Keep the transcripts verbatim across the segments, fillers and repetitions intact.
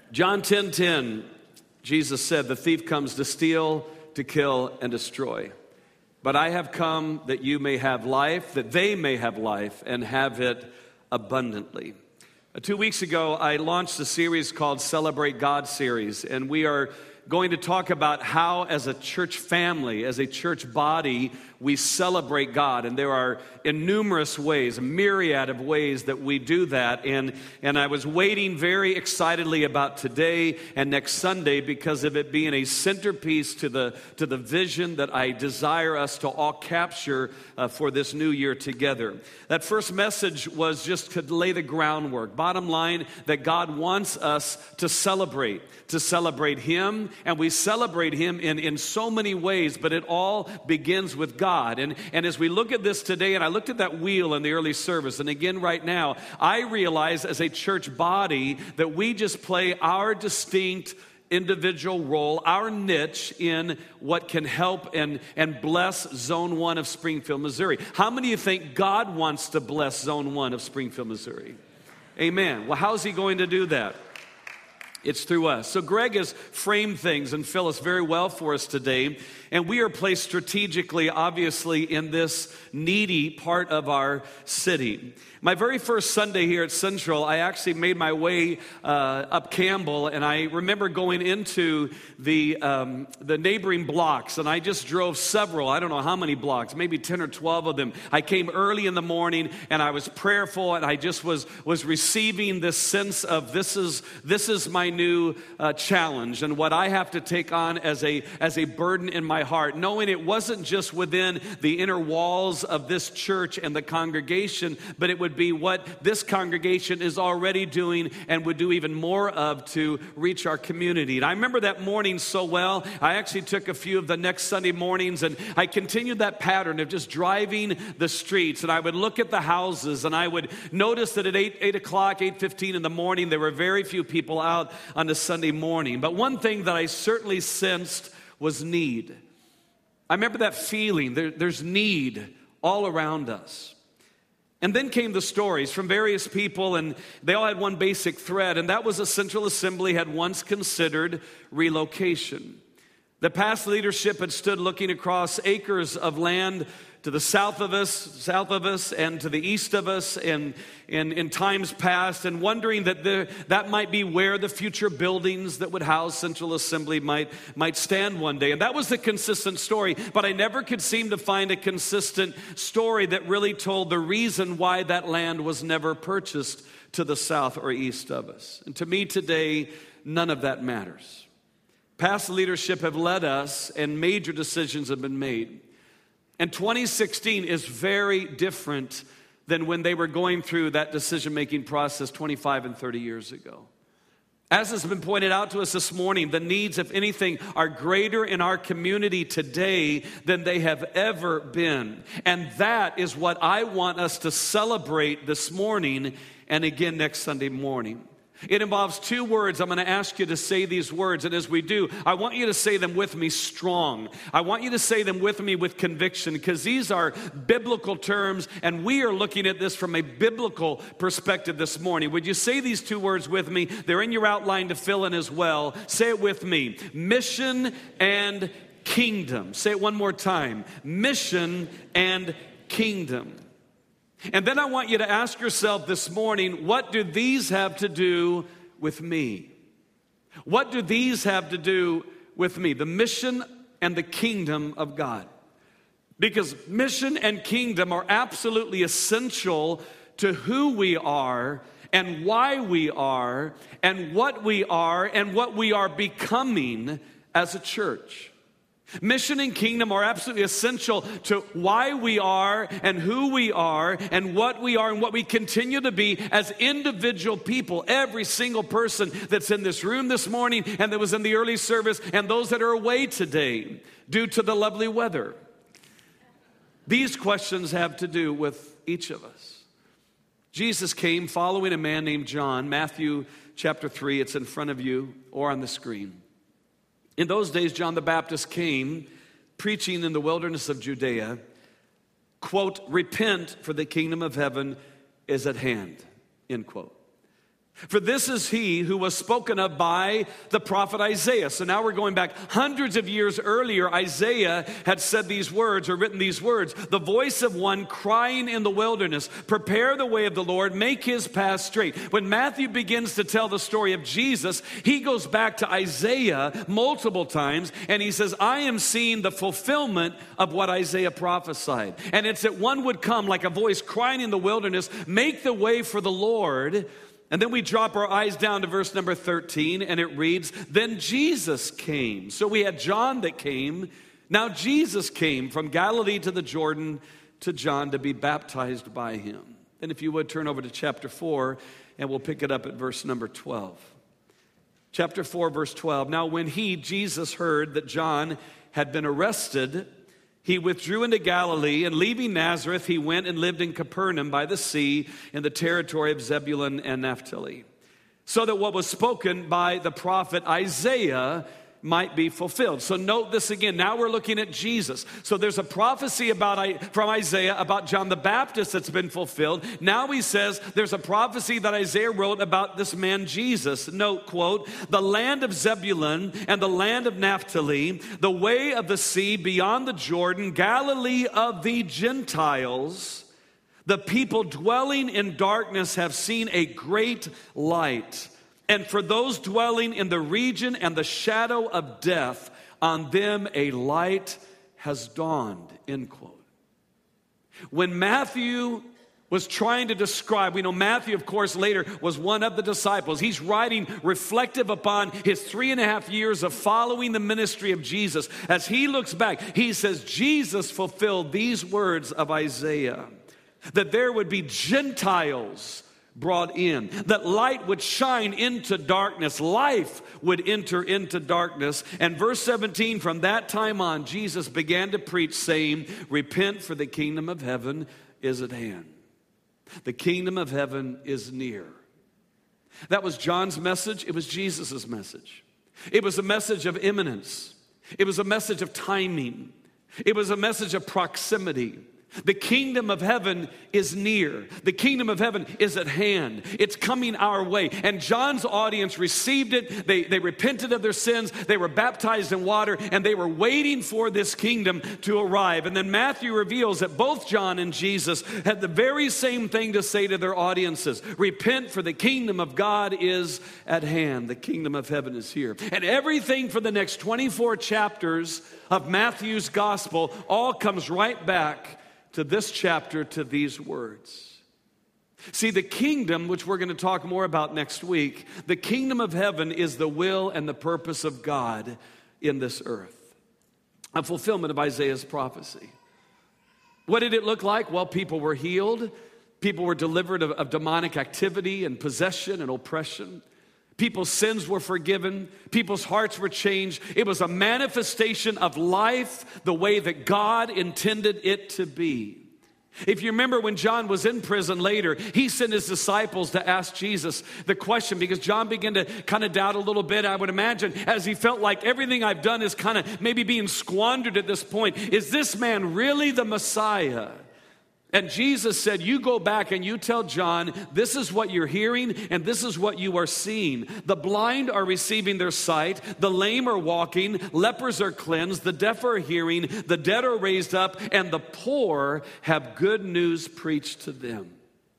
John ten ten, Jesus said, "The thief comes to steal, to kill, and destroy. But I have come that you may have life, that they may have life, and have it abundantly." Uh, Two weeks ago, I launched a series called Celebrate God Series, and we are going to talk about how, as a church family, as a church body, we celebrate God. And there are innumerous ways, a myriad of ways that we do that. And, and I was waiting very excitedly about today and next Sunday because of it being a centerpiece to the, to the vision that I desire us to all capture uh, for this new year together. That first message was just to lay the groundwork. Bottom line, that God wants us to celebrate, to celebrate Him. And we celebrate Him in, in so many ways, but it all begins with God. And, and as we look at this today, and I looked at that wheel in the early service, and again right now, I realize as a church body that we just play our distinct individual role, our niche in what can help and, and bless Zone one of Springfield, Missouri. How many of you think God wants to bless Zone one of Springfield, Missouri? Amen. Well, how's He going to do that? It's through us. So Greg has framed things and Phyllis very well for us today. And we are placed strategically, obviously, in this needy part of our city. My very first Sunday here at Central, I actually made my way uh, up Campbell, and I remember going into the um, the neighboring blocks, and I just drove several, I don't know how many blocks, maybe ten or twelve of them. I came early in the morning, and I was prayerful, and I just was was receiving this sense of this is this is my new uh, challenge, and what I have to take on as a as a burden in my heart, knowing it wasn't just within the inner walls of this church and the congregation, but it would be what this congregation is already doing and would do even more of to reach our community. And I remember that morning so well. I actually took a few of the next Sunday mornings, and I continued that pattern of just driving the streets, and I would look at the houses, and I would notice that at eight, eight o'clock, eight fifteen in the morning, there were very few people out on a Sunday morning. But one thing that I certainly sensed was need. I remember that feeling. There, there's need all around us. And then came the stories from various people, and they all had one basic thread, and that was a Central Assembly had once considered relocation. The past leadership had stood looking across acres of land to the south of us, south of us, and to the east of us, and in, in times past, and wondering that the, that might be where the future buildings that would house Central Assembly might, might stand one day. And that was the consistent story, but I never could seem to find a consistent story that really told the reason why that land was never purchased to the south or east of us. And to me today, none of that matters. Past leadership have led us, and major decisions have been made. And twenty sixteen is very different than when they were going through that decision-making process twenty-five and thirty years ago. As has been pointed out to us this morning, the needs, if anything, are greater in our community today than they have ever been. And that is what I want us to celebrate this morning and again next Sunday morning. It involves two words. I'm going to ask you to say these words, and as we do, I want you to say them with me strong. I want you to say them with me with conviction, because these are biblical terms, and we are looking at this from a biblical perspective this morning. Would you say these two words with me? They're in your outline to fill in as well. Say it with me. Mission and kingdom. Say it one more time. Mission and kingdom. And then I want you to ask yourself this morning, what do these have to do with me? What do these have to do with me? The mission and the kingdom of God. Because mission and kingdom are absolutely essential to who we are and why we are and what we are and what we are becoming as a church. Mission and kingdom are absolutely essential to why we are and who we are and what we are and what we continue to be as individual people. Every single person that's in this room this morning and that was in the early service and those that are away today due to the lovely weather. These questions have to do with each of us. Jesus came following a man named John, Matthew chapter three. It's in front of you or on the screen. In those days, John the Baptist came preaching in the wilderness of Judea, quote, "Repent, for the kingdom of heaven is at hand," end quote. For this is he who was spoken of by the prophet Isaiah. So now we're going back hundreds of years earlier. Isaiah had said these words or written these words. The voice of one crying in the wilderness, prepare the way of the Lord, make his path straight. When Matthew begins to tell the story of Jesus, he goes back to Isaiah multiple times and he says, I am seeing the fulfillment of what Isaiah prophesied. And it's that one would come like a voice crying in the wilderness, make the way for the Lord. And then we drop our eyes down to verse number thirteen, and it reads, then Jesus came. So we had John that came. Now Jesus came from Galilee to the Jordan to John to be baptized by him. And if you would turn over to chapter four, and we'll pick it up at verse number twelve. Chapter four, verse twelve. Now when he, Jesus, heard that John had been arrested, he withdrew into Galilee, and leaving Nazareth, he went and lived in Capernaum by the sea in the territory of Zebulun and Naphtali, so that what was spoken by the prophet Isaiah might be fulfilled. So note this again. Now we're looking at Jesus. So there's a prophecy about from Isaiah about John the Baptist that's been fulfilled. Now he says there's a prophecy that Isaiah wrote about this man Jesus. Note, quote, the land of Zebulun and the land of Naphtali, the way of the sea beyond the Jordan, Galilee of the Gentiles, the people dwelling in darkness have seen a great light. And for those dwelling in the region and the shadow of death, on them a light has dawned, end quote. When Matthew was trying to describe, we know Matthew, of course, later was one of the disciples. He's writing reflective upon his three and a half years of following the ministry of Jesus. As he looks back, he says, Jesus fulfilled these words of Isaiah, that there would be Gentiles brought in, that light would shine into darkness, life would enter into darkness. And verse seventeen, from that time on, Jesus began to preach, saying, repent, for the kingdom of heaven is at hand. The kingdom of heaven is near. That was John's message. It was Jesus' message. It was a message of imminence. It was a message of timing. It was a message of proximity. The kingdom of heaven is near. The kingdom of heaven is at hand. It's coming our way. And John's audience received it. They, they repented of their sins. They were baptized in water, and they were waiting for this kingdom to arrive. And then Matthew reveals that both John and Jesus had the very same thing to say to their audiences. Repent, for the kingdom of God is at hand. The kingdom of heaven is here. And everything for the next twenty-four chapters of Matthew's gospel all comes right back to this chapter, to these words. See, the kingdom, which we're going to talk more about next week, the kingdom of heaven is the will and the purpose of God in this earth. A fulfillment of Isaiah's prophecy. What did it look like? Well, people were healed. People were delivered of, of demonic activity and possession and oppression. People's sins were forgiven. People's hearts were changed. It was a manifestation of life the way that God intended it to be. If you remember when John was in prison later, he sent his disciples to ask Jesus the question, because John began to kind of doubt a little bit, I would imagine, as he felt like everything I've done is kind of maybe being squandered at this point. Is this man really the Messiah? And Jesus said, you go back and you tell John, this is what you're hearing and this is what you are seeing. The blind are receiving their sight, the lame are walking, lepers are cleansed, the deaf are hearing, the dead are raised up, and the poor have good news preached to them.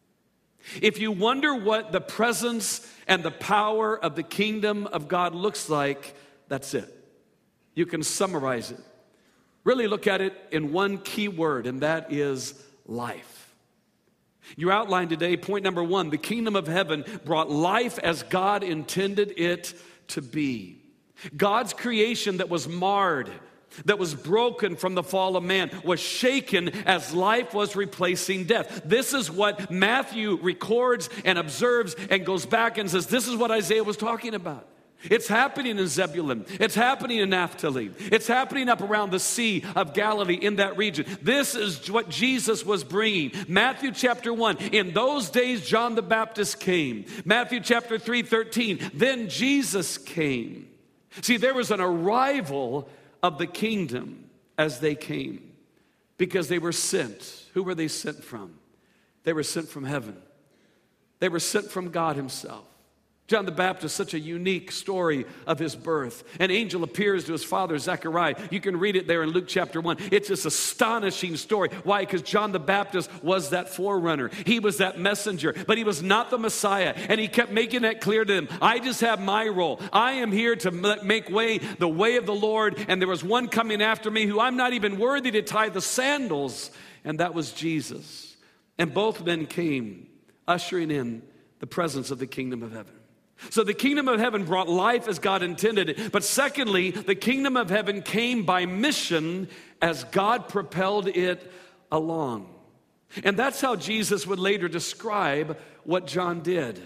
If you wonder what the presence and the power of the kingdom of God looks like, that's it. You can summarize it. Really look at it in one key word, and that is life. Your outline today, point number one, the kingdom of heaven brought life as God intended it to be. God's creation that was marred, that was broken from the fall of man, was shaken as life was replacing death. This is what Matthew records and observes and goes back and says, this is what Isaiah was talking about. It's happening in Zebulun. It's happening in Naphtali. It's happening up around the Sea of Galilee in that region. This is what Jesus was bringing. Matthew chapter one, in those days John the Baptist came. Matthew chapter three, thirteen, then Jesus came. See, there was an arrival of the kingdom as they came because they were sent. Who were they sent from? They were sent from heaven. They were sent from God himself. John the Baptist, such a unique story of his birth. An angel appears to his father, Zechariah. You can read it there in Luke chapter one. It's this astonishing story. Why? Because John the Baptist was that forerunner. He was that messenger, but he was not the Messiah. And he kept making that clear to them. I just have my role. I am here to make way, the way of the Lord. And there was one coming after me who I'm not even worthy to tie the sandals. And that was Jesus. And both men came, ushering in the presence of the kingdom of heaven. So the kingdom of heaven brought life as God intended it. But secondly, the kingdom of heaven came by mission as God propelled it along. And that's how Jesus would later describe what John did.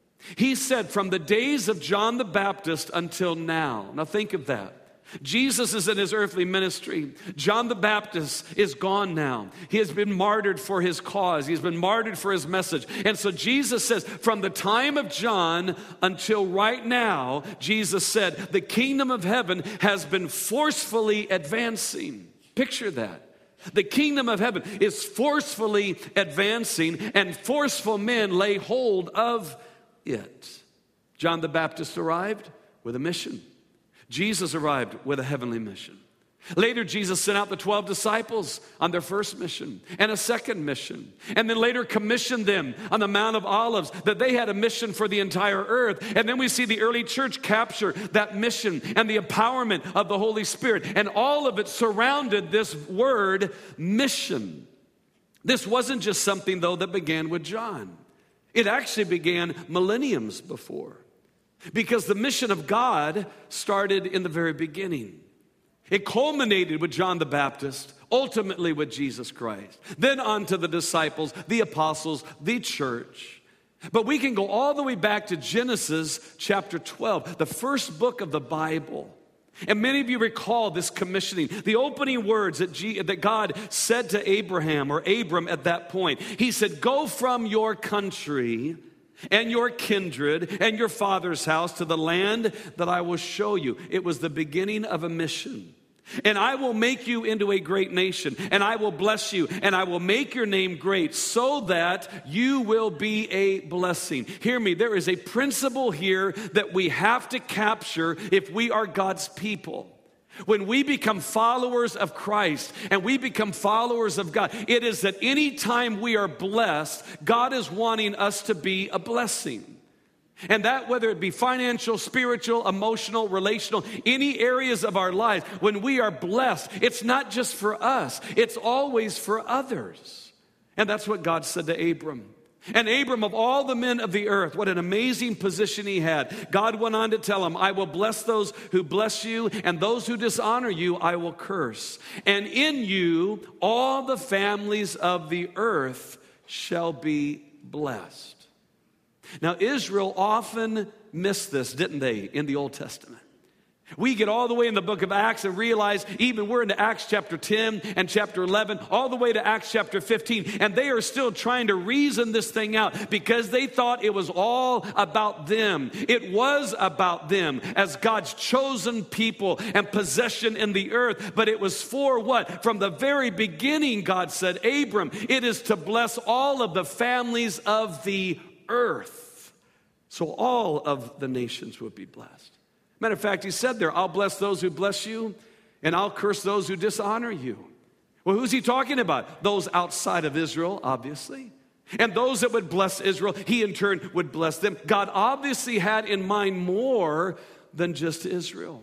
He said, from the days of John the Baptist until now. Now think of that. Jesus is in his earthly ministry. John the Baptist is gone now. He has been martyred for his cause. He's been martyred for his message. And so Jesus says, from the time of John until right now, Jesus said, the kingdom of heaven has been forcefully advancing. Picture that. The kingdom of heaven is forcefully advancing, and forceful men lay hold of it. John the Baptist arrived with a mission. Jesus arrived with a heavenly mission. Later, Jesus sent out the twelve disciples on their first mission and a second mission. And then later commissioned them on the Mount of Olives, that they had a mission for the entire earth. And then we see the early church capture that mission and the empowerment of the Holy Spirit. And all of it surrounded this word, mission. This wasn't just something, though, that began with John. It actually began millenniums before. Because the mission of God started in the very beginning. It culminated with John the Baptist, ultimately with Jesus Christ. Then on to the disciples, the apostles, the church. But we can go all the way back to Genesis chapter twelve, the first book of the Bible. And many of you recall this commissioning, the opening words that, G- that God said to Abraham, or Abram at that point. He said, go from your country and your kindred and your father's house to the land that I will show you. It was the beginning of a mission. And I will make you into a great nation, and I will bless you, and I will make your name great so that you will be a blessing. Hear me, there is a principle here that we have to capture if we are God's people. When we become followers of Christ and we become followers of God, it is that any time we are blessed, God is wanting us to be a blessing. And that, whether it be financial, spiritual, emotional, relational, any areas of our lives, when we are blessed, it's not just for us, it's always for others. And that's what God said to Abram. And Abram, of all the men of the earth, what an amazing position he had. God went on to tell him, I will bless those who bless you, and those who dishonor you I will curse. And in you all the families of the earth shall be blessed. Now, Israel often missed this, didn't they, in the Old Testament? We get all the way in the book of Acts and realize even we're into Acts chapter ten and chapter eleven, all the way to Acts chapter fifteen, and they are still trying to reason this thing out because they thought it was all about them. It was about them as God's chosen people and possession in the earth, but it was for what? From the very beginning, God said, Abram, it is to bless all of the families of the earth. So all of the nations would be blessed. Matter of fact, he said there, I'll bless those who bless you, and I'll curse those who dishonor you. Well, who's he talking about? Those outside of Israel, obviously. And those that would bless Israel, he in turn would bless them. God obviously had in mind more than just Israel.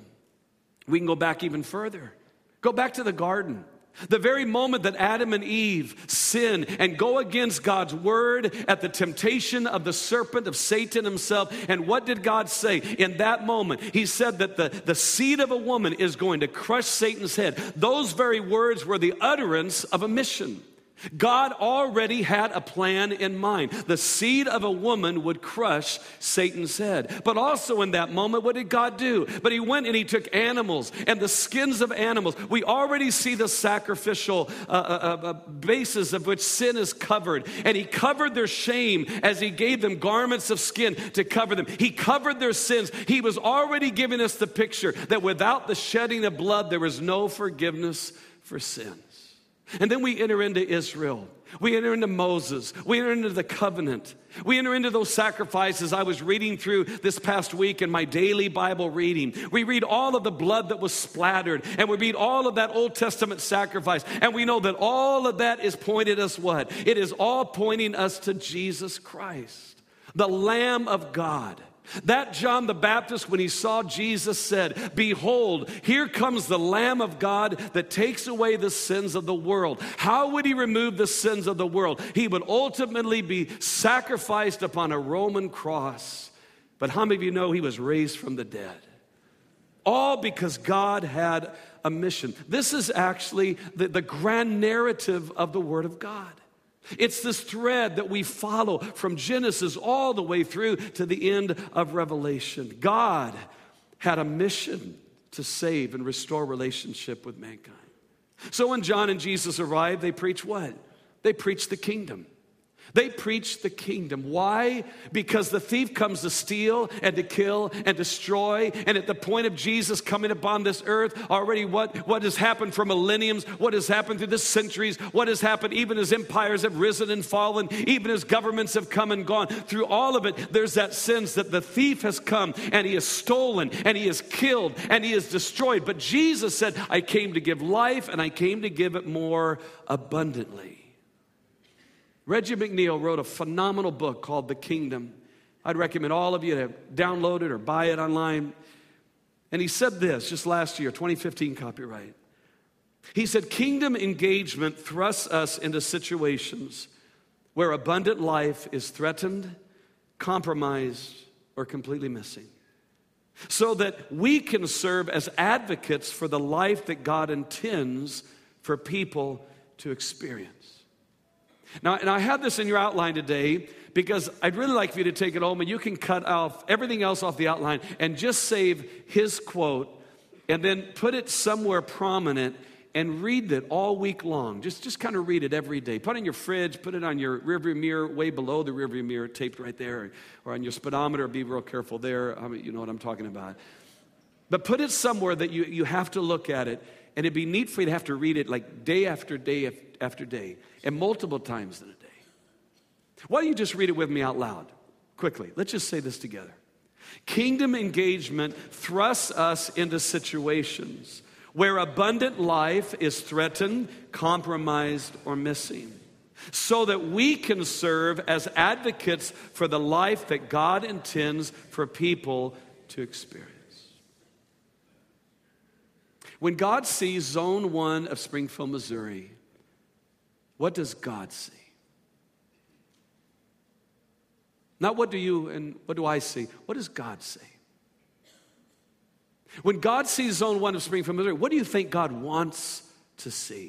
We can go back even further. Go back to the garden. The very moment that Adam and Eve sin and go against God's word at the temptation of the serpent, of Satan himself. And what did God say in that moment? He said that the, the seed of a woman is going to crush Satan's head. Those very words were the utterance of a mission. God already had a plan in mind. The seed of a woman would crush Satan's head. But also in that moment, what did God do? But he went and he took animals and the skins of animals. We already see the sacrificial uh, uh, uh, basis of which sin is covered. And he covered their shame as he gave them garments of skin to cover them. He covered their sins. He was already giving us the picture that without the shedding of blood, there was no forgiveness for sins. And then we enter into Israel. We enter into Moses. We enter into the covenant. We enter into those sacrifices. I was reading through this past week in my daily Bible reading. We read all of the blood that was splattered, and we read all of that Old Testament sacrifice. And we know that all of that is pointed us what? It is all pointing us to Jesus Christ, the Lamb of God. That John the Baptist, when he saw Jesus, said, "Behold, here comes the Lamb of God that takes away the sins of the world." How would he remove the sins of the world? He would ultimately be sacrificed upon a Roman cross. But how many of you know he was raised from the dead? All because God had a mission. This is actually the, the grand narrative of the Word of God. It's this thread that we follow from Genesis all the way through to the end of Revelation. God had a mission to save and restore relationship with mankind. So when John and Jesus arrived, they preached what? They preached the kingdom. They preach the kingdom. Why? Because the thief comes to steal and to kill and destroy. And at the point of Jesus coming upon this earth, already what, what has happened for millenniums, what has happened through the centuries, what has happened even as empires have risen and fallen, even as governments have come and gone. Through all of it, there's that sense that the thief has come and he has stolen and he has killed and he has destroyed. But Jesus said, "I came to give life and I came to give it more abundantly." Reggie McNeil wrote a phenomenal book called The Kingdom. I'd recommend all of you to download it or buy it online. And he said this just last year, twenty fifteen copyright. He said, "Kingdom engagement thrusts us into situations where abundant life is threatened, compromised, or completely missing, so that we can serve as advocates for the life that God intends for people to experience." Now, and I have this in your outline today because I'd really like for you to take it home and you can cut off everything else off the outline and just save his quote and then put it somewhere prominent and read it all week long. Just, just kind of read it every day. Put it in your fridge, put it on your rearview mirror, way below the rearview mirror, taped right there, or on your speedometer. Be real careful there. I mean, you know what I'm talking about. But put it somewhere that you, you have to look at it, and it'd be neat for you to have to read it like day after day after day, and multiple times in a day. Why don't you just read it with me out loud, quickly? Let's just say this together. Kingdom engagement thrusts us into situations where abundant life is threatened, compromised, or missing, so that we can serve as advocates for the life that God intends for people to experience. When God sees Zone one of Springfield, Missouri, what does God see? Not what do you and what do I see? What does God see? When God sees Zone one of Springfield, Missouri, what do you think God wants to see?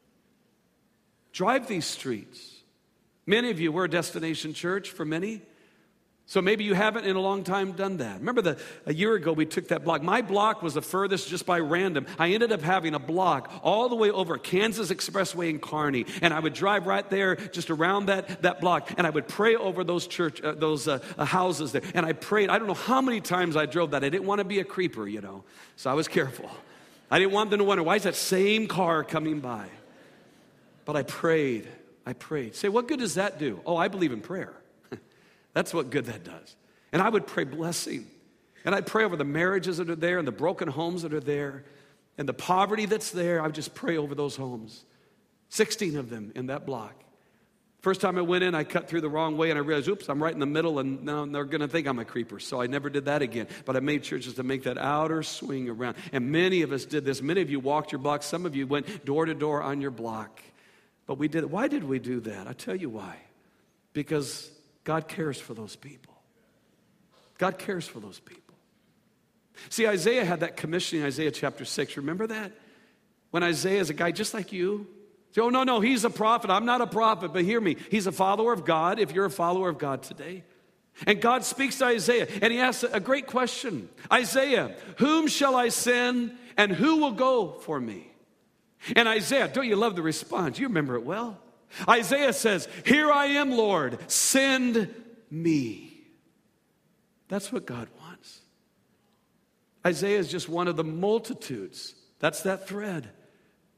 Drive these streets. Many of you, we're a destination church for many. So maybe you haven't in a long time done that. Remember the, a year ago we took that block. My block was the furthest just by random. I ended up having a block all the way over Kansas Expressway in Kearney. And I would drive right there just around that, that block. And I would pray over those church, uh, those uh, uh, houses there. And I prayed. I don't know how many times I drove that. I didn't want to be a creeper, you know. So I was careful. I didn't want them to wonder, why is that same car coming by? But I prayed. I prayed. Say, what good does that do? Oh, I believe in prayer. That's what good that does. And I would pray blessing. And I'd pray over the marriages that are there and the broken homes that are there and the poverty that's there. I would just pray over those homes. sixteen of them in that block. First time I went in, I cut through the wrong way and I realized, oops, I'm right in the middle and now they're going to think I'm a creeper. So I never did that again. But I made sure just to make that outer swing around. And many of us did this. Many of you walked your block. Some of you went door to door on your block. But we did it. Why did we do that? I'll tell you why. Because God cares for those people. God cares for those people. See, Isaiah had that commission in Isaiah chapter six. Remember that? When Isaiah is a guy just like you. Say, oh, no, no, he's a prophet. I'm not a prophet, but hear me. He's a follower of God if you're a follower of God today. And God speaks to Isaiah, and he asks a great question. Isaiah, whom shall I send, and who will go for me? And Isaiah, don't you love the response? You remember it well. Isaiah says, here I am, Lord, send me. That's what God wants. Isaiah is just one of the multitudes. That's that thread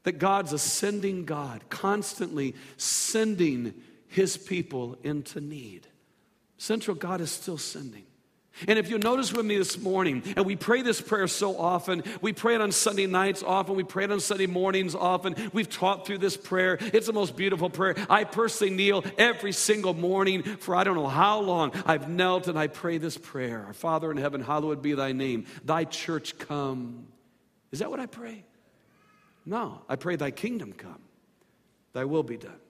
that God's a sending God, constantly sending his people into need. Central, God is still sending. And if you'll notice with me this morning, and we pray this prayer so often, we pray it on Sunday nights often, we pray it on Sunday mornings often, we've taught through this prayer. It's the most beautiful prayer. I personally kneel every single morning for I don't know how long. I've knelt and I pray this prayer. Our Father in heaven, hallowed be thy name. Thy church come. Is that what I pray? No, I pray thy kingdom come. Thy will be done.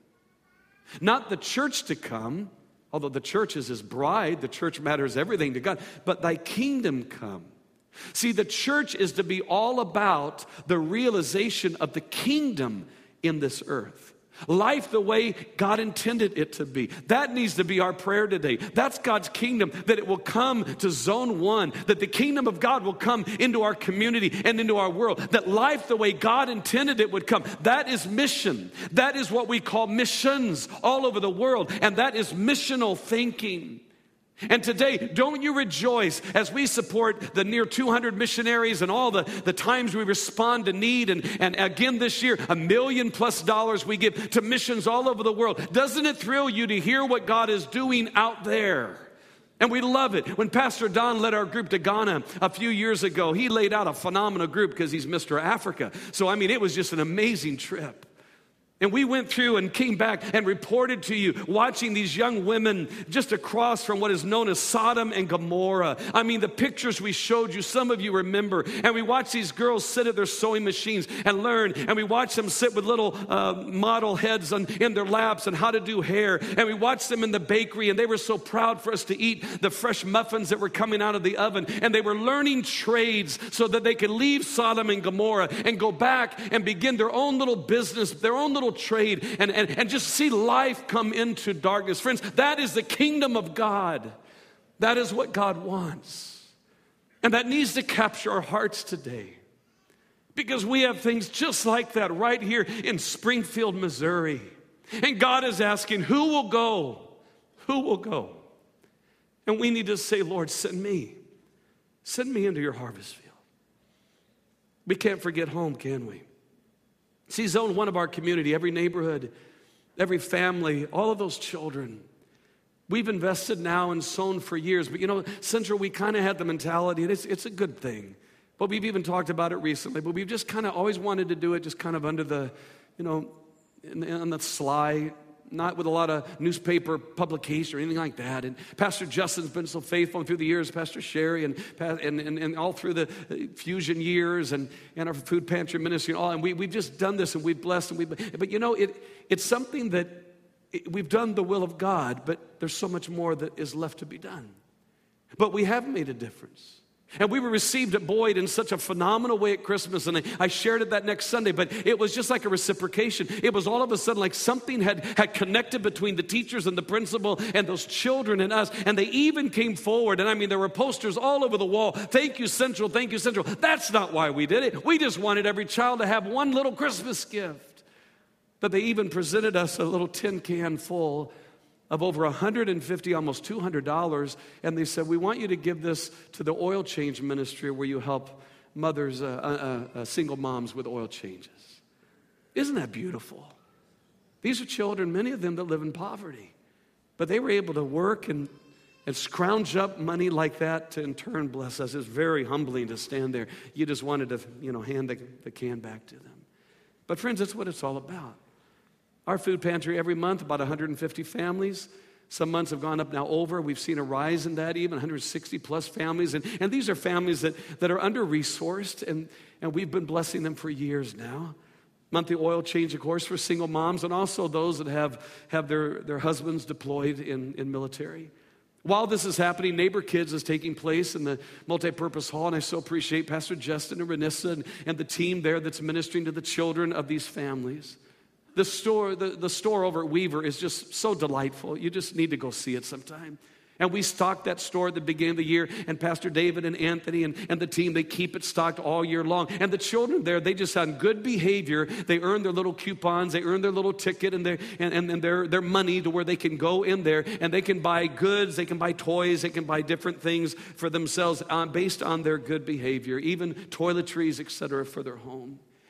Not the church to come, although the church is his bride, the church matters everything to God, but thy kingdom come. See, the church is to be all about the realization of the kingdom in this earth. Life the way God intended it to be. That needs to be our prayer today. That's God's kingdom, that it will come to zone one, that the kingdom of God will come into our community and into our world, that life the way God intended it would come. That is mission. That is what we call missions all over the world, and that is missional thinking. And today, don't you rejoice as we support the near two hundred missionaries and all the, the times we respond to need. And, and again this year, a million plus dollars we give to missions all over the world. Doesn't it thrill you to hear what God is doing out there? And we love it. When Pastor Don led our group to Ghana a few years ago, he laid out a phenomenal group because he's Mister Africa. So, I mean, it was just an amazing trip. And we went through and came back and reported to you, watching these young women just across from what is known as Sodom and Gomorrah. I mean, the pictures we showed you, some of you remember. And we watched these girls sit at their sewing machines and learn. And we watched them sit with little uh, model heads on, in their laps and how to do hair. And we watched them in the bakery, and they were so proud for us to eat the fresh muffins that were coming out of the oven. And they were learning trades so that they could leave Sodom and Gomorrah and go back and begin their own little business, their own little trade, and, and, and just see life come into darkness. Friends, that is the kingdom of God. That is what God wants. And that needs to capture our hearts today. Because we have things just like that right here in Springfield, Missouri. And God is asking, who will go? Who will go? And we need to say, Lord, send me. Send me into your harvest field. We can't forget home, can we? See, zone one of our community, every neighborhood, every family, all of those children. We've invested now and sown for years. But you know, Central, we kind of had the mentality, and it's, it's a good thing. But we've even talked about it recently. But we've just kind of always wanted to do it just kind of under the, you know, in, on the sly, not with a lot of newspaper publication or anything like that. And Pastor Justin's been so faithful through the years, Pastor Sherry, and and, and, and all through the Fusion years and, and our food pantry ministry and all. And we, we've just done this, and we've blessed. And we, but you know, it it's something that it, we've done the will of God, but there's so much more that is left to be done. But we have made a difference. And we were received at Boyd in such a phenomenal way at Christmas. And I, I shared it that next Sunday, but it was just like a reciprocation. It was all of a sudden like something had, had connected between the teachers and the principal and those children and us. And they even came forward. And I mean, there were posters all over the wall. Thank you, Central. Thank you, Central. That's not why we did it. We just wanted every child to have one little Christmas gift. But they even presented us a little tin can full of over one hundred fifty, almost two hundred dollars, and they said, we want you to give this to the oil change ministry where you help mothers, uh, uh, uh, single moms with oil changes. Isn't that beautiful? These are children, many of them that live in poverty, but they were able to work and, and scrounge up money like that to in turn bless us. It's very humbling to stand there. You just wanted to, you know, hand the, the can back to them. But friends, that's what it's all about. Our food pantry every month, about one hundred fifty families. Some months have gone up now over. We've seen a rise in that, even one hundred sixty plus families. And, and these are families that, that are under-resourced, and, and we've been blessing them for years now. Monthly oil change, of course, for single moms, and also those that have, have their, their husbands deployed in, in military. While this is happening, Neighbor Kids is taking place in the multipurpose hall, and I so appreciate Pastor Justin and Renissa and, and the team there that's ministering to the children of these families. The store, the, the store over at Weaver is just so delightful. You just need to go see it sometime. And we stocked that store at the beginning of the year, and Pastor David and Anthony and, and the team, they keep it stocked all year long. And the children there, they just on good behavior, they earn their little coupons, they earn their little ticket and their and, and, and their, their money to where they can go in there and they can buy goods, they can buy toys, they can buy different things for themselves uh, based on their good behavior, even toiletries, et cetera, for their home.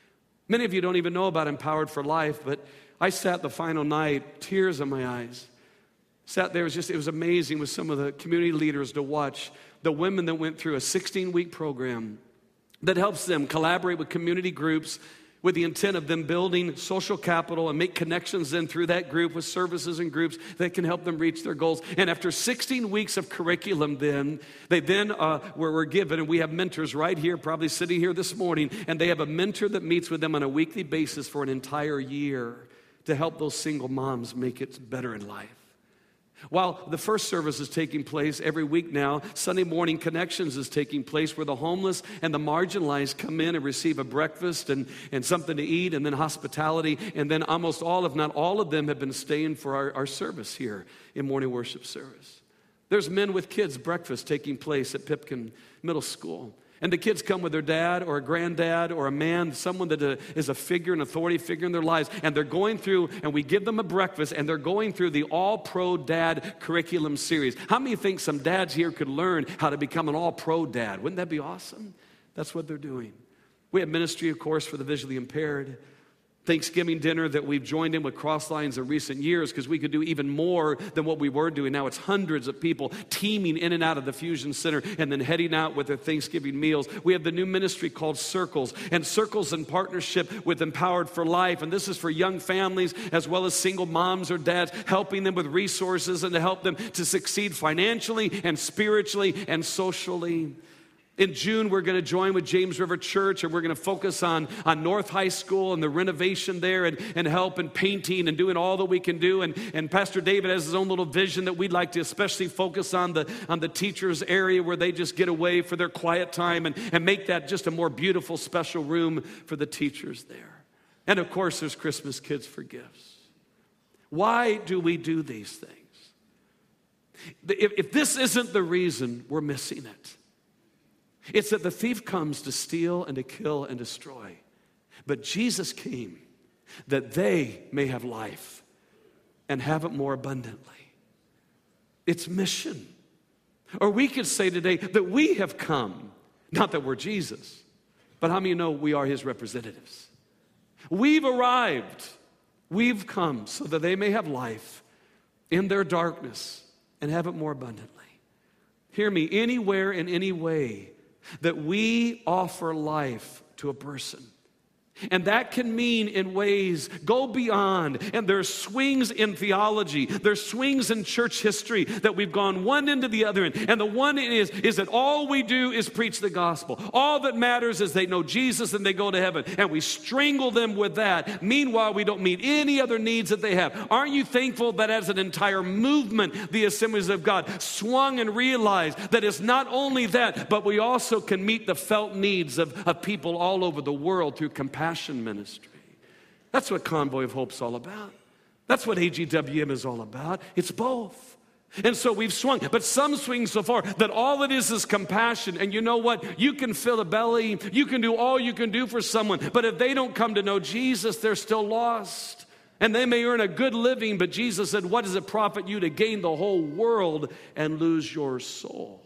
Many of you don't even know about Empowered for Life, but I sat the final night, tears in my eyes. Sat there, it was just, it was amazing with some of the community leaders to watch the women that went through a sixteen-week program that helps them collaborate with community groups with the intent of them building social capital and make connections then through that group with services and groups that can help them reach their goals. And after sixteen weeks of curriculum then, they then uh, were, were given, and we have mentors right here, probably sitting here this morning, and they have a mentor that meets with them on a weekly basis for an entire year to help those single moms make it better in life. While the first service is taking place every week now, Sunday Morning Connections is taking place where the homeless and the marginalized come in and receive a breakfast and, and something to eat and then hospitality. And then almost all, if not all of them, have been staying for our, our service here in morning worship service. There's Men with Kids breakfast taking place at Pipkin Middle School. And the kids come with their dad or a granddad or a man, someone that uh, is a figure, an authority figure in their lives. And they're going through, and we give them a breakfast, and they're going through the All-Pro Dad curriculum series. How many think some dads here could learn how to become an all-pro dad? Wouldn't that be awesome? That's what they're doing. We have ministry, of course, for the visually impaired. Thanksgiving dinner that we've joined in with Crosslines in recent years because we could do even more than what we were doing. Now it's hundreds of people teaming in and out of the Fusion Center and then heading out with their Thanksgiving meals. We have the new ministry called Circles, and Circles in partnership with Empowered for Life. And this is for young families as well as single moms or dads, helping them with resources and to help them to succeed financially and spiritually and socially. In June, we're going to join with James River Church, and we're going to focus on, on North High School and the renovation there and, and help in painting and doing all that we can do. And, and Pastor David has his own little vision that we'd like to especially focus on the, on the teachers area where they just get away for their quiet time and, and make that just a more beautiful, special room for the teachers there. And of course, there's Christmas Kids for Gifts. Why do we do these things? If, if this isn't the reason, we're missing it. It's that the thief comes to steal and to kill and destroy. But Jesus came that they may have life and have it more abundantly. It's mission. Or we could say today that we have come, not that we're Jesus, but how many know we are his representatives? We've arrived. We've come so that they may have life in their darkness and have it more abundantly. Hear me, anywhere in any way that we offer life to a person. And that can mean in ways go beyond. And there's swings in theology. There's swings in church history that we've gone one into the other end. And the one is, is that all we do is preach the gospel. All that matters is they know Jesus and they go to heaven. And we strangle them with that. Meanwhile, we don't meet any other needs that they have. Aren't you thankful that as an entire movement, the Assemblies of God swung and realized that it's not only that, but we also can meet the felt needs of, of people all over the world through compassion. Passion ministry. That's what Convoy of Hope's all about. That's what A G W M is all about. It's both. And so we've swung, but some swing so far that all it is is compassion. And you know what? You can fill a belly. You can do all you can do for someone. But if they don't come to know Jesus, they're still lost. And they may earn a good living, but Jesus said, what does it profit you to gain the whole world and lose your soul?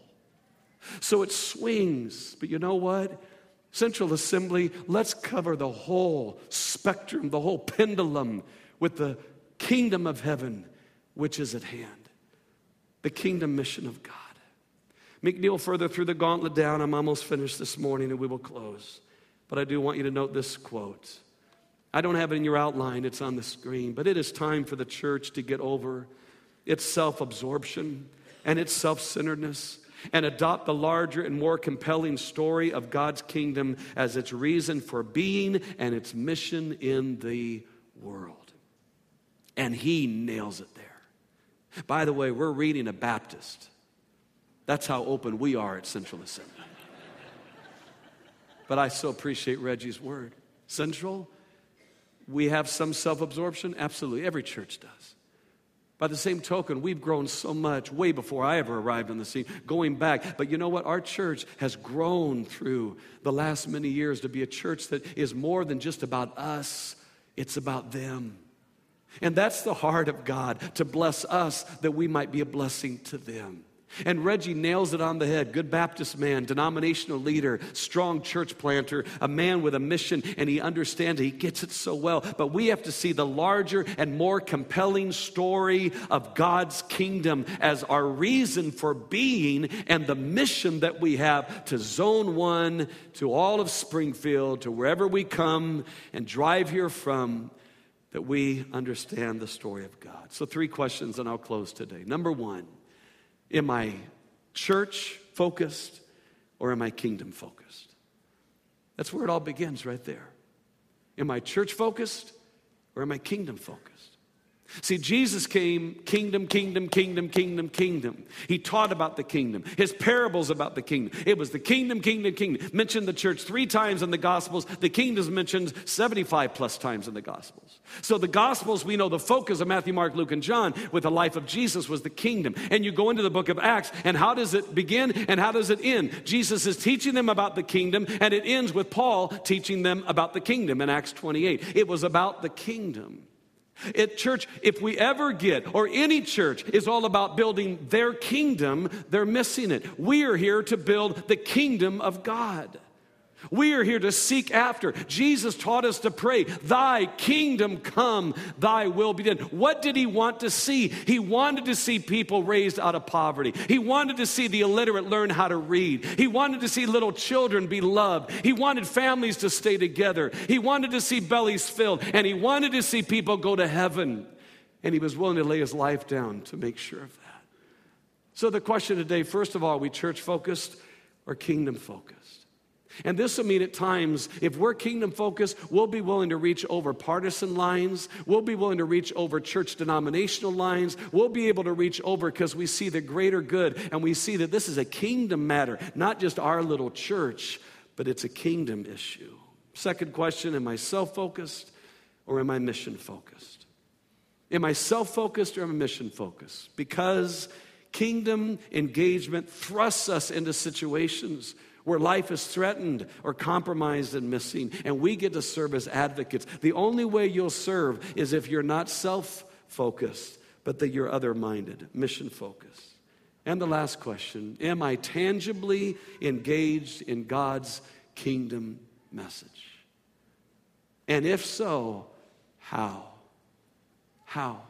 So it swings. But you know what? Central Assembly, let's cover the whole spectrum, the whole pendulum with the kingdom of heaven, which is at hand. The kingdom mission of God. McNeil further through the gauntlet down. I'm almost finished this morning and we will close. But I do want you to note this quote. I don't have it in your outline, it's on the screen. But it is time for the church to get over its self-absorption and its self-centeredness and adopt the larger and more compelling story of God's kingdom as its reason for being and its mission in the world. And he nails it there. By the way, we're reading a Baptist. That's how open we are at Central Assembly. But I so appreciate Reggie's word. Central, we have some self-absorption? Absolutely, every church does. By the same token, we've grown so much way before I ever arrived on the scene, going back. But you know what? Our church has grown through the last many years to be a church that is more than just about us. It's about them. And that's the heart of God, to bless us that we might be a blessing to them. And Reggie nails it on the head. Good Baptist man, denominational leader, strong church planter, a man with a mission, and he understands it. He gets it so well. But we have to see the larger and more compelling story of God's kingdom as our reason for being and the mission that we have to Zone One, to all of Springfield, to wherever we come and drive here from, that we understand the story of God. So three questions and I'll close today. Number one, am I church focused or am I kingdom focused? That's where it all begins right there. Am I church focused or am I kingdom focused? See, Jesus came kingdom, kingdom, kingdom, kingdom, kingdom. He taught about the kingdom. His parables about the kingdom. It was the kingdom, kingdom, kingdom. Mentioned the church three times in the Gospels. The kingdom is mentioned seventy-five plus times in the Gospels. So the Gospels, we know the focus of Matthew, Mark, Luke, and John with the life of Jesus was the kingdom. And you go into the book of Acts, and how does it begin and how does it end? Jesus is teaching them about the kingdom, and it ends with Paul teaching them about the kingdom in Acts twenty-eight. It was about the kingdom. At church, if we ever get, or any church is all about building their kingdom, they're missing it. We are here to build the kingdom of God. We are here to seek after. Jesus taught us to pray, thy kingdom come, thy will be done. What did he want to see? He wanted to see people raised out of poverty. He wanted to see the illiterate learn how to read. He wanted to see little children be loved. He wanted families to stay together. He wanted to see bellies filled. And he wanted to see people go to heaven. And he was willing to lay his life down to make sure of that. So the question today, first of all, are we church focused or kingdom focused? And this will mean at times, if we're kingdom focused, we'll be willing to reach over partisan lines. We'll be willing to reach over church denominational lines. We'll be able to reach over because we see the greater good. And we see that this is a kingdom matter, not just our little church, but it's a kingdom issue. Second question, am I self-focused or am I mission-focused? Am I self-focused or am I mission-focused? Because kingdom engagement thrusts us into situations where life is threatened or compromised and missing, and we get to serve as advocates. The only way you'll serve is if you're not self-focused, but that you're other-minded, mission-focused. And the last question, am I tangibly engaged in God's kingdom message? And if so, how? How?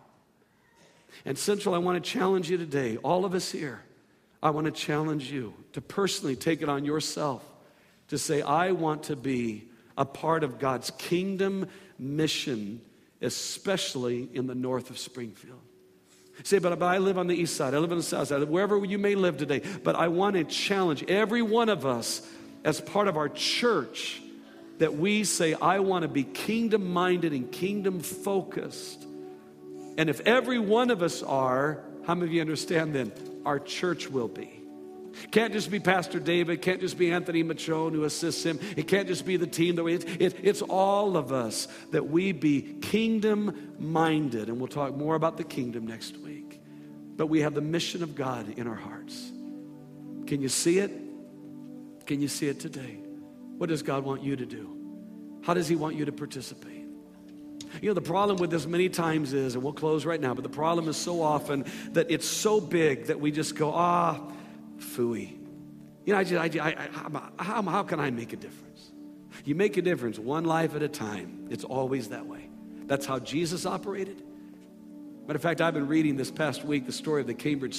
And Central, I want to challenge you today, all of us here, I want to challenge you to personally take it on yourself to say, I want to be a part of God's kingdom mission, especially in the north of Springfield. Say, but, but I live on the east side, I live on the south side, wherever you may live today, but I want to challenge every one of us as part of our church that we say, I want to be kingdom-minded and kingdom-focused. And if every one of us are, how many of you understand then? Our church will be. Can't just be Pastor David, can't just be Anthony Machone who assists him. It can't just be the team. That we, it, it, it's all of us that we be kingdom-minded. And we'll talk more about the kingdom next week. But we have the mission of God in our hearts. Can you see it? Can you see it today? What does God want you to do? How does he want you to participate? You know, the problem with this many times is, and we'll close right now, but the problem is so often that it's so big that we just go, ah, phooey. You know, I just, I, I, I, how, how can I make a difference? You make a difference one life at a time. It's always that way. That's how Jesus operated. Matter of fact, I've been reading this past week the story of the Cambridge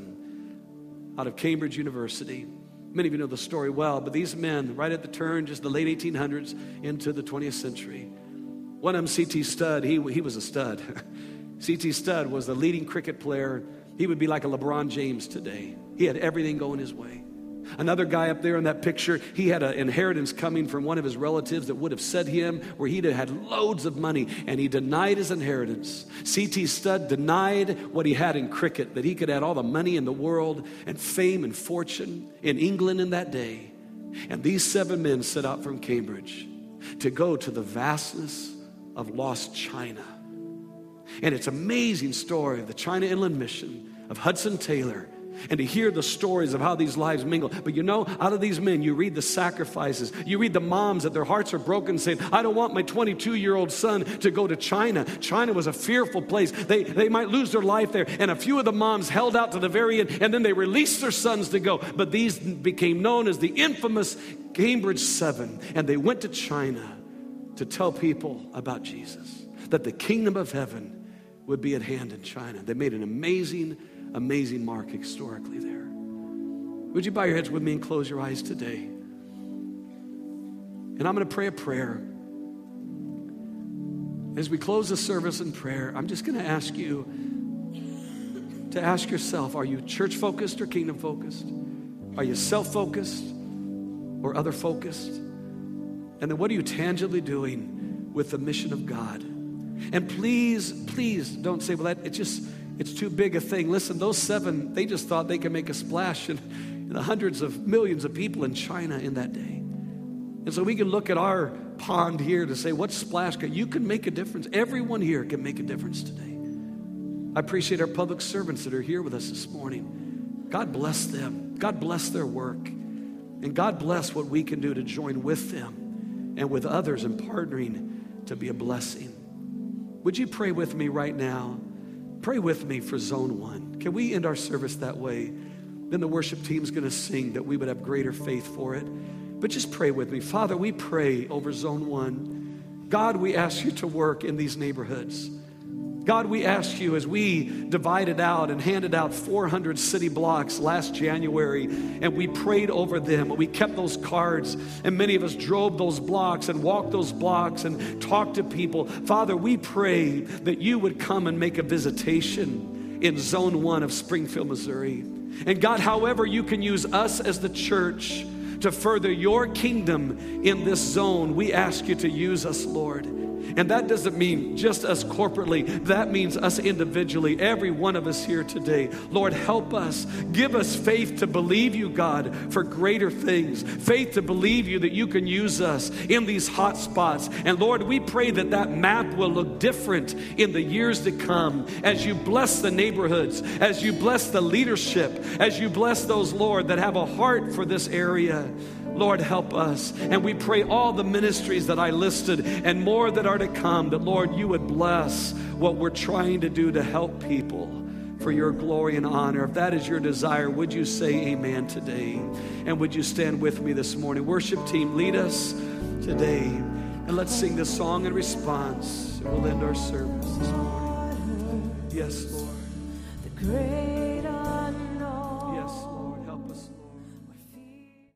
Seven out of Cambridge University. Many of you know the story well, but these men, right at the turn, just the late eighteen hundreds into the twentieth century, one of them, C T Studd, he, he was a stud. C T Studd was the leading cricket player. He would be like a LeBron James today. He had everything going his way. Another guy up there in that picture, he had an inheritance coming from one of his relatives that would have set him where he'd have had loads of money, and he denied his inheritance. C T Studd denied what he had in cricket, that he could have all the money in the world and fame and fortune in England in that day. And these seven men set out from Cambridge to go to the vastness of lost China. And it's an amazing story of the China Inland Mission, of Hudson Taylor and to hear the stories of how these lives mingle. But you know, out of these men, you read the sacrifices. You read the moms that their hearts are broken saying, I don't want my twenty-two-year-old son to go to China. China was a fearful place. They, they might lose their life there. And a few of the moms held out to the very end, and then they released their sons to go. But these became known as the infamous Cambridge Seven. And they went to China to tell people about Jesus, that the kingdom of heaven would be at hand in China. They made an amazing, amazing mark historically there. Would you bow your heads with me and close your eyes today? And I'm going to pray a prayer. As we close the service in prayer, I'm just going to ask you to ask yourself, are you church-focused or kingdom-focused? Are you self-focused or other-focused? And then what are you tangibly doing with the mission of God? And please, please don't say, well, that, it's just, it's too big a thing. Listen, those seven, they just thought they could make a splash in, in the hundreds of millions of people in China in that day. And so we can look at our pond here to say, what splash could, you can make a difference. Everyone here can make a difference today. I appreciate our public servants that are here with us this morning. God bless them. God bless their work. And God bless what we can do to join with them and with others in partnering to be a blessing. Would you pray with me right now? Pray with me for Zone One. Can we end our service that way? Then the worship team's going to sing that we would have greater faith for it. But just pray with me. Father, we pray over Zone One. God, we ask you to work in these neighborhoods. God, we ask you as we divided out and handed out four hundred city blocks last January, and we prayed over them, and we kept those cards, and many of us drove those blocks and walked those blocks and talked to people. Father, we pray that you would come and make a visitation in Zone One of Springfield, Missouri. And God, however you can use us as the church to further your kingdom in this zone, we ask you to use us, Lord. And that doesn't mean just us corporately. That means us individually, every one of us here today. Lord, help us. Give us faith to believe you, God, for greater things. Faith to believe you that you can use us in these hot spots. And Lord, we pray that that map will look different in the years to come as you bless the neighborhoods, as you bless the leadership, as you bless those, Lord, that have a heart for this area. Lord, help us. And we pray all the ministries that I listed and more that are to come, that, Lord, you would bless what we're trying to do to help people for your glory and honor. If that is your desire, would you say amen today? And would you stand with me this morning? Worship team, lead us today. And let's sing this song in response. And we'll end our service this morning. Yes, Lord. The great